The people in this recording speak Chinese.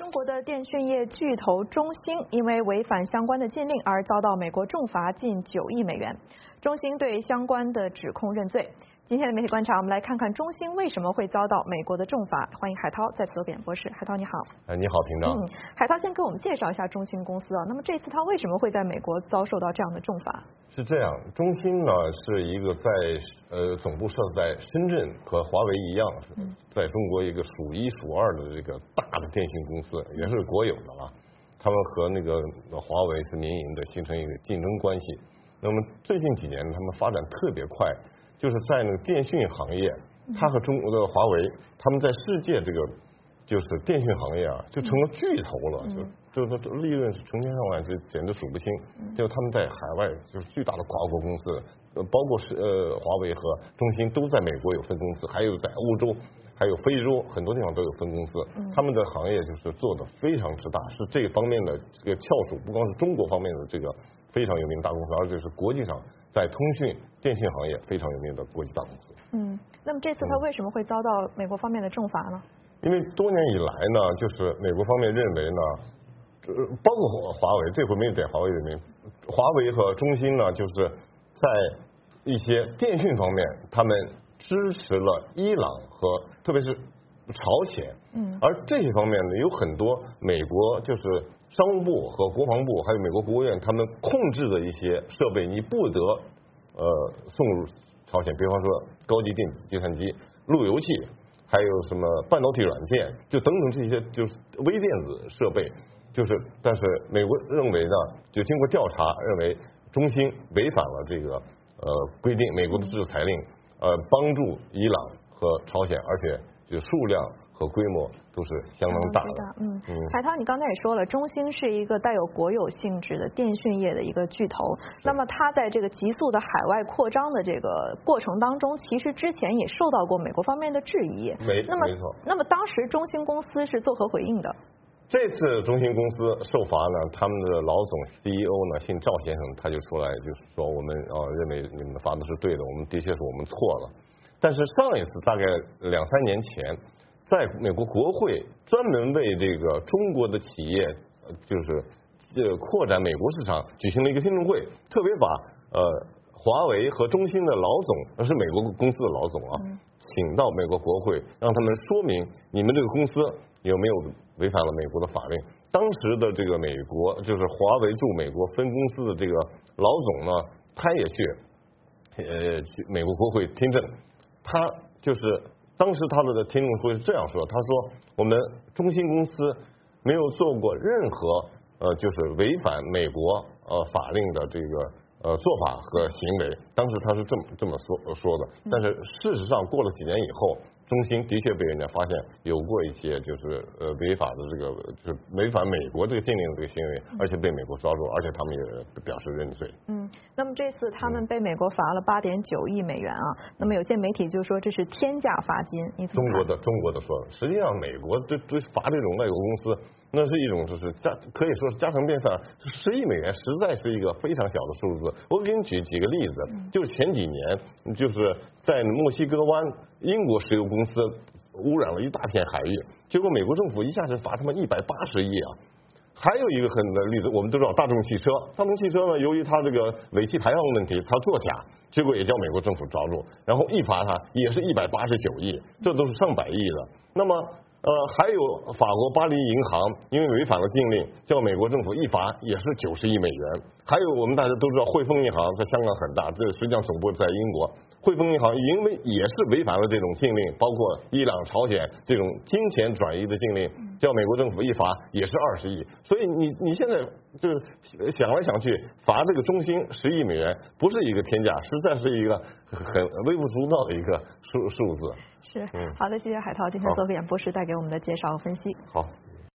中国的电讯业巨头中兴因为违反相关的禁令而遭到美国重罚近9亿美元。中兴对相关的指控认罪。今天的媒体观察，我们来看看中兴为什么会遭到美国的重罚。欢迎海涛在此点博士。海涛你好。 你好，平长。 海涛先给我们介绍一下中兴公司啊。那么这次它为什么会在美国遭受到这样的重罚？ 是这样，中兴呢是一个在总部设在深圳，和华为一样，在中国一个数一数二的这个大的电信公司，也是国有的了。他们和那个华为是民营的，形成一个竞争关系。那么最近几年他们发展特别快，就是在那个电讯行业，它和中国的华为，他们在世界这个就是电讯行业啊，就成了巨头了，就是利润是成千上万，就简直数不清。就他们在海外就是巨大的跨国公司，包括华为和中兴都在美国有分公司，还有在欧洲，还有非洲很多地方都有分公司。他们的行业就是做的非常之大，是这方面的这个翘楚，不光是中国方面的这个非常有名的大公司，而且是国际上在通讯电信行业非常有名的国际大公司。 那么这次他为什么会遭到美国方面的重罚呢？ 因为多年以来呢，就是美国方面认为呢，包括华为，这回没有点华为的名，华为和中兴呢，就是在一些电讯方面，他们支持了伊朗和特别是朝鲜。而这些方面呢，有很多美国就是商务部和国防部，还有美国国务院，他们控制的一些设备，你不得送入朝鲜，比方说高级电子计算机、路由器，还有什么半导体软件，就等等这些就是微电子设备，但是美国认为呢，就经过调查认为中兴违反了这个规定，美国的制裁令，帮助伊朗和朝鲜，而且就数量和规模都是相当大的。 海涛，你刚才也说了，中兴是一个带有国有性质的电讯业的一个巨头。那么它在这个急速的海外扩张的这个过程当中，其实之前也受到过美国方面的质疑。 没错。 那么当时中兴公司是作何回应的？ 这次中兴公司受罚呢，他们的老总 CEO 呢姓赵先生，他就出来就是说，我们认为你们的罚的是对的，我们的确是我们错了。但是上一次大概2-3年前，在美国国会专门为这个中国的企业就是扩展美国市场举行了一个听证会，特别把华为和中兴的老总，那是美国公司的老总啊，请到美国国会，让他们说明你们这个公司有没有违反了美国的法令。当时的这个美国就是华为驻美国分公司的这个老总呢，他也去美国国会听证，他就是当时他的听证会是这样说，他说我们中兴公司没有做过任何就是违反美国法令的这个做法和行为，当时他是这么说的。但是事实上过了几年以后，中兴的确被人家发现有过一些就是违法的这个就是违反美国这个禁令的这个行为，而且被美国抓住，而且他们也表示认罪。 那么这次他们被美国罚了8.9亿美元啊。那么有些媒体就说这是天价罚金，你怎么看？ 中国的说，实际上美国对罚这种外国公司，那是一种就是可以说是家常便饭。10亿美元实在是一个非常小的数字。我给你举几个例子，就是前几年就是在墨西哥湾，英国石油公司污染了一大片海域，结果美国政府一下子罚他们180亿啊。还有一个例子，我们都知道大众汽车呢，由于它这个尾气排放问题，它作假，结果也叫美国政府抓住，然后一罚它也是189亿，这都是上百亿的。那么还有法国巴黎银行，因为违反了禁令，叫美国政府一罚也是90亿美元。还有我们大家都知道汇丰银行在香港很大，这实际上总部在英国。汇丰银行因为也是违反了这种禁令，包括伊朗、朝鲜这种金钱转移的禁令，叫美国政府一罚也是20亿。所以你现在就是想来想去，罚这个中兴10亿美元不是一个天价，实在是一个很微不足道的一个数字。 好的，谢谢海涛今天做个演播室带给我们的介绍和分析。 好。